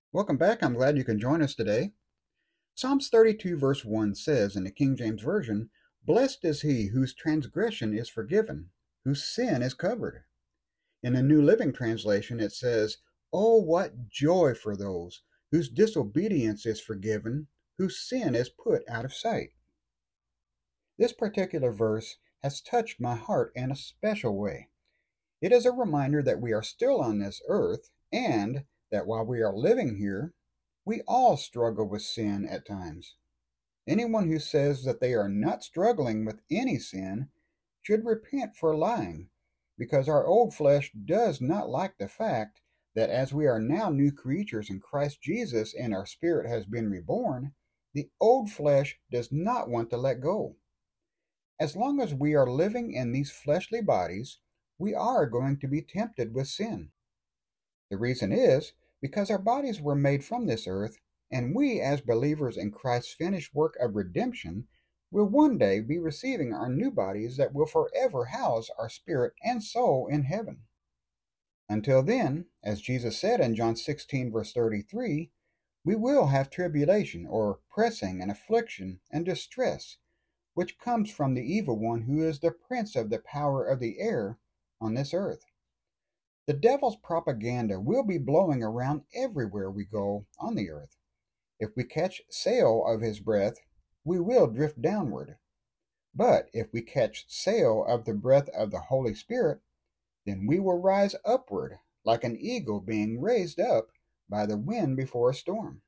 Welcome back. I'm glad you can join us today. Psalms 32, verse 1 says in the King James Version, "Blessed is he whose transgression is forgiven, whose sin is covered." In the New Living Translation, it says, "Oh, what joy for those whose disobedience is forgiven, whose sin is put out of sight." This particular verse has touched my heart in a special way. It is a reminder that we are still on this earth and that while we are living here, we all struggle with sin at times. Anyone who says that they are not struggling with any sin should repent for lying, because our old flesh does not like the fact that as we are now new creatures in Christ Jesus and our spirit has been reborn, the old flesh does not want to let go. As long as we are living in these fleshly bodies, we are going to be tempted with sin. The reason is because our bodies were made from this earth, and we, as believers in Christ's finished work of redemption, will one day be receiving our new bodies that will forever house our spirit and soul in heaven. Until then, as Jesus said in John 16, verse 33, we will have tribulation, or pressing and affliction and distress, which comes from the evil one who is the prince of the power of the air on this earth. The devil's propaganda will be blowing around everywhere we go on the earth. If we catch sail of his breath, we will drift downward. But if we catch sail of the breath of the Holy Spirit, then we will rise upward like an eagle being raised up by the wind before a storm.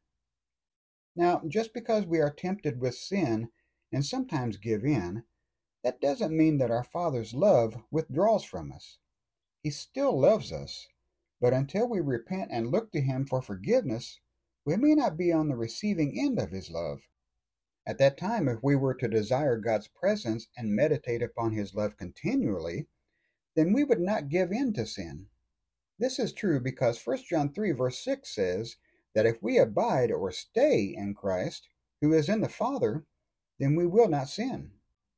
Now, just because we are tempted with sin and sometimes give in, that doesn't mean that our Father's love withdraws from us. He still loves us, but until we repent and look to Him for forgiveness, we may not be on the receiving end of His love. At that time, if we were to desire God's presence and meditate upon His love continually, then we would not give in to sin. This is true because 1 John 3, verse 6 says that if we abide or stay in Christ, who is in the Father, then we will not sin.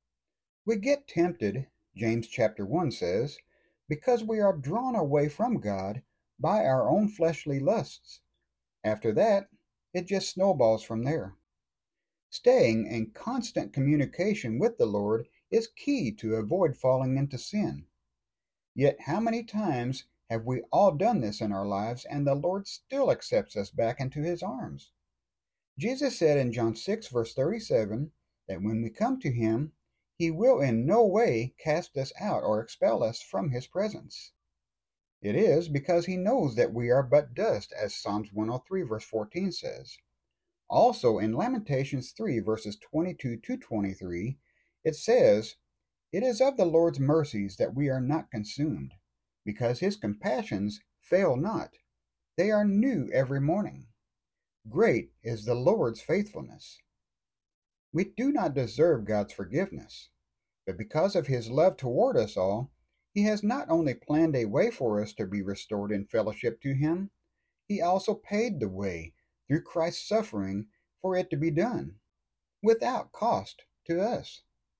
We get tempted, James chapter 1 says, because we are drawn away from God by our own fleshly lusts. After that, it just snowballs from there. Staying in constant communication with the Lord is key to avoid falling into sin. Yet how many times have we all done this in our lives and the Lord still accepts us back into His arms? Jesus said in John 6, verse 37, that when we come to Him, He will in no way cast us out or expel us from His presence. It is because He knows that we are but dust, as Psalms 103, verse 14 says. Also in Lamentations 3, verses 22 to 23, it says, "It is of the Lord's mercies that we are not consumed, because His compassions fail not. They are new every morning. Great is the Lord's faithfulness." We do not deserve God's forgiveness, but because of His love toward us all, He has not only planned a way for us to be restored in fellowship to Him, He also paid the way through Christ's suffering for it to be done, without cost to us.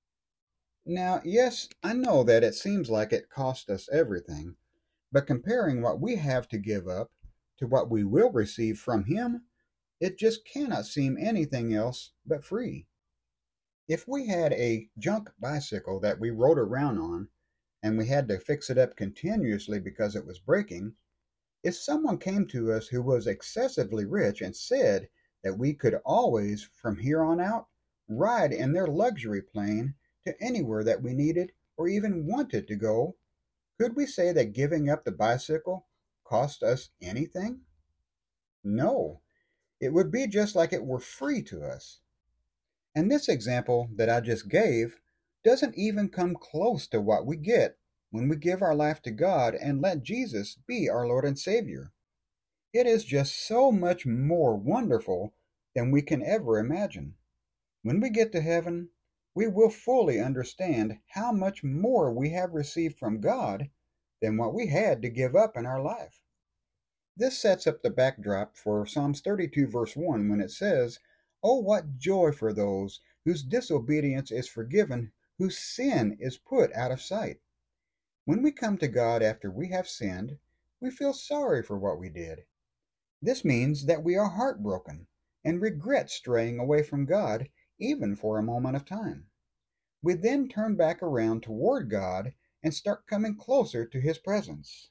Now, yes, I know that it seems like it cost us everything, but comparing what we have to give up to what we will receive from Him, it just cannot seem anything else but free. If we had a junk bicycle that we rode around on and we had to fix it up continuously because it was breaking, if someone came to us who was excessively rich and said that we could always, from here on out, ride in their luxury plane to anywhere that we needed or even wanted to go, could we say that giving up the bicycle cost us anything? No, it would be just like it were free to us. And this example that I just gave doesn't even come close to what we get when we give our life to God and let Jesus be our Lord and Savior. It is just so much more wonderful than we can ever imagine. When we get to heaven, we will fully understand how much more we have received from God than what we had to give up in our life. This sets up the backdrop for Psalms 32, verse 1, when it says, "Oh, what joy for those whose disobedience is forgiven, whose sin is put out of sight." When we come to God after we have sinned, we feel sorry for what we did. This means that we are heartbroken and regret straying away from God even for a moment of time. We then turn back around toward God and start coming closer to His presence.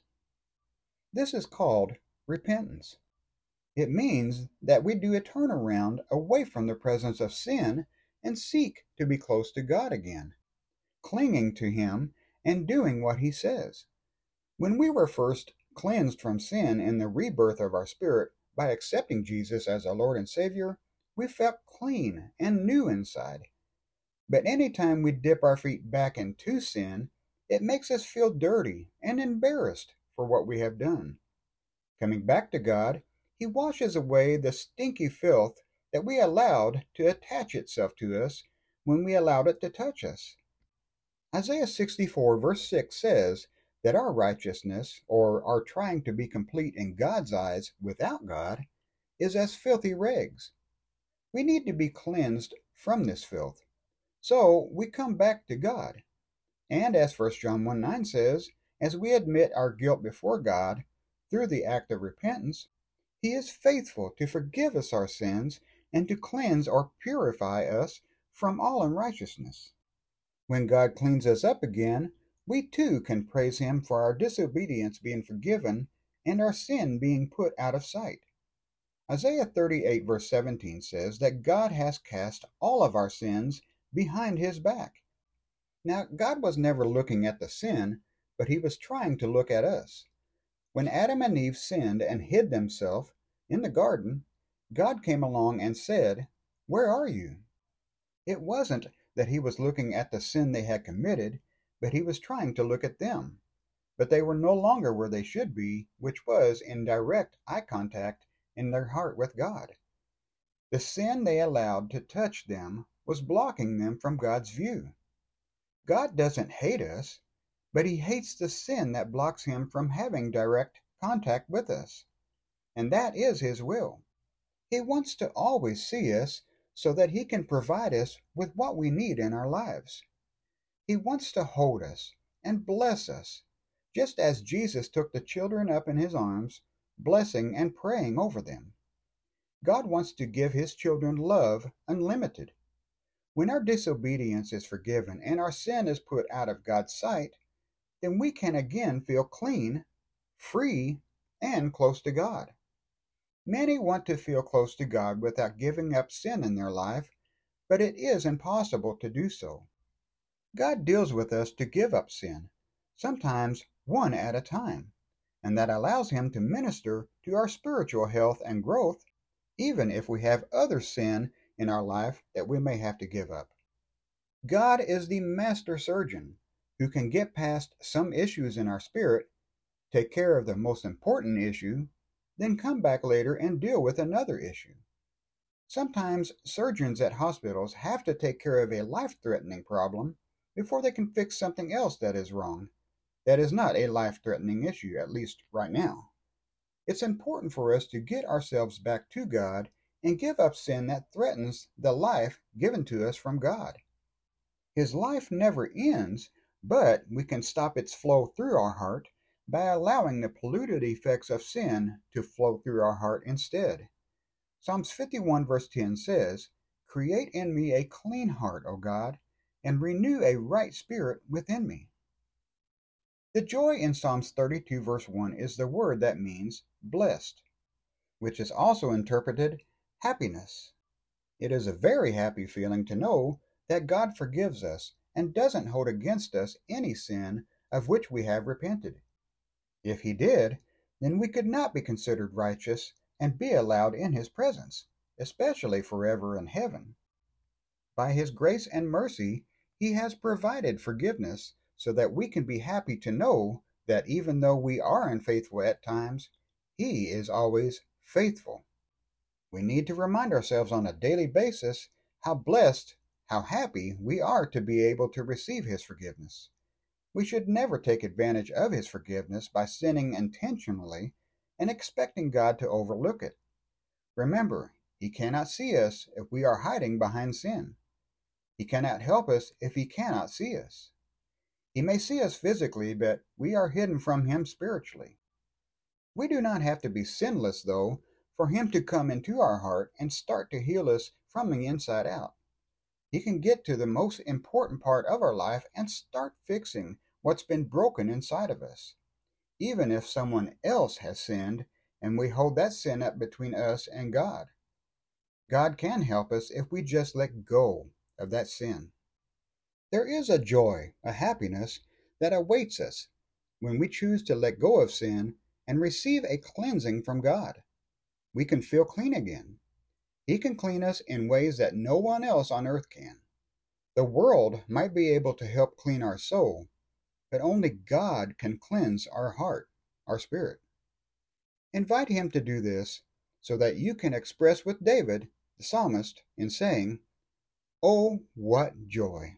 This is called repentance. It means that we do a turnaround away from the presence of sin and seek to be close to God again, clinging to Him and doing what He says. When we were first cleansed from sin in the rebirth of our spirit by accepting Jesus as our Lord and Savior, we felt clean and new inside. But any time we dip our feet back into sin, it makes us feel dirty and embarrassed for what we have done. Coming back to God, He washes away the stinky filth that we allowed to attach itself to us when we allowed it to touch us. Isaiah 64 verse 6 says that our righteousness, or our trying to be complete in God's eyes without God, is as filthy rags. We need to be cleansed from this filth. So we come back to God. And as 1 John 1:9 says, as we admit our guilt before God through the act of repentance, He is faithful to forgive us our sins and to cleanse or purify us from all unrighteousness. When God cleans us up again, we too can praise Him for our disobedience being forgiven and our sin being put out of sight. Isaiah 38 verse 17 says that God has cast all of our sins behind His back. Now, God was never looking at the sin, but He was trying to look at us. When Adam and Eve sinned and hid themselves in the garden, God came along and said, "Where are you?" It wasn't that He was looking at the sin they had committed, but He was trying to look at them. But they were no longer where they should be, which was in direct eye contact in their heart with God. The sin they allowed to touch them was blocking them from God's view. God doesn't hate us, but He hates the sin that blocks Him from having direct contact with us. And that is His will. He wants to always see us so that He can provide us with what we need in our lives. He wants to hold us and bless us, just as Jesus took the children up in His arms, blessing and praying over them. God wants to give His children love unlimited. When our disobedience is forgiven and our sin is put out of God's sight, then we can again feel clean, free, and close to God. Many want to feel close to God without giving up sin in their life, but it is impossible to do so. God deals with us to give up sin, sometimes one at a time, and that allows Him to minister to our spiritual health and growth, even if we have other sin in our life that we may have to give up. God is the master surgeon who can get past some issues in our spirit, take care of the most important issue, then come back later and deal with another issue. Sometimes surgeons at hospitals have to take care of a life-threatening problem before they can fix something else that is wrong, that is not a life-threatening issue, at least right now. It's important for us to get ourselves back to God and give up sin that threatens the life given to us from God. His life never ends, but we can stop its flow through our heart by allowing the polluted effects of sin to flow through our heart instead. Psalms 51 verse 10 says, "Create in me a clean heart, O God, and renew a right spirit within me." The joy in Psalms 32 verse 1 is the word that means blessed, which is also interpreted happiness. It is a very happy feeling to know that God forgives us and doesn't hold against us any sin of which we have repented. If He did, then we could not be considered righteous and be allowed in His presence, especially forever in heaven. By His grace and mercy, He has provided forgiveness so that we can be happy to know that even though we are unfaithful at times, He is always faithful. We need to remind ourselves on a daily basis how blessed, how happy we are to be able to receive His forgiveness. We should never take advantage of His forgiveness by sinning intentionally and expecting God to overlook it. Remember, He cannot see us if we are hiding behind sin. He cannot help us if He cannot see us. He may see us physically, but we are hidden from Him spiritually. We do not have to be sinless, though, for Him to come into our heart and start to heal us from the inside out. He can get to the most important part of our life and start fixing what's been broken inside of us. Even if someone else has sinned and we hold that sin up between us and God, God can help us if we just let go of that sin. There is a joy, a happiness that awaits us when we choose to let go of sin and receive a cleansing from God. We can feel clean again. He can clean us in ways that no one else on earth can. The world might be able to help clean our soul, but only God can cleanse our heart, our spirit. Invite Him to do this so that you can express with David, the psalmist, in saying, "Oh, what joy!"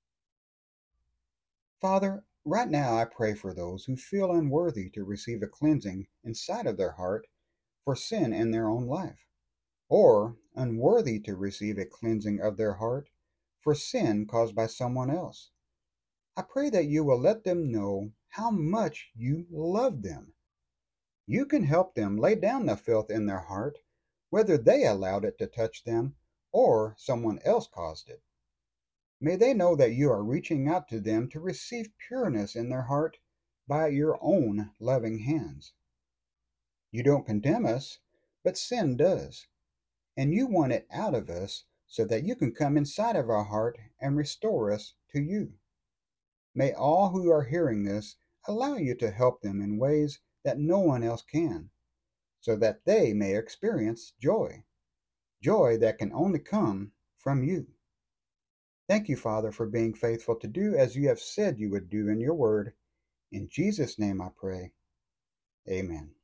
Father, right now I pray for those who feel unworthy to receive a cleansing inside of their heart for sin in their own life, or unworthy to receive a cleansing of their heart for sin caused by someone else. I pray that you will let them know how much you love them. You can help them lay down the filth in their heart, whether they allowed it to touch them or someone else caused it. May they know that you are reaching out to them to receive pureness in their heart by your own loving hands. You don't condemn us, but sin does, and you want it out of us so that you can come inside of our heart and restore us to you. May all who are hearing this allow you to help them in ways that no one else can, so that they may experience joy, joy that can only come from you. Thank you, Father, for being faithful to do as you have said you would do in your word. In Jesus' name I pray. Amen.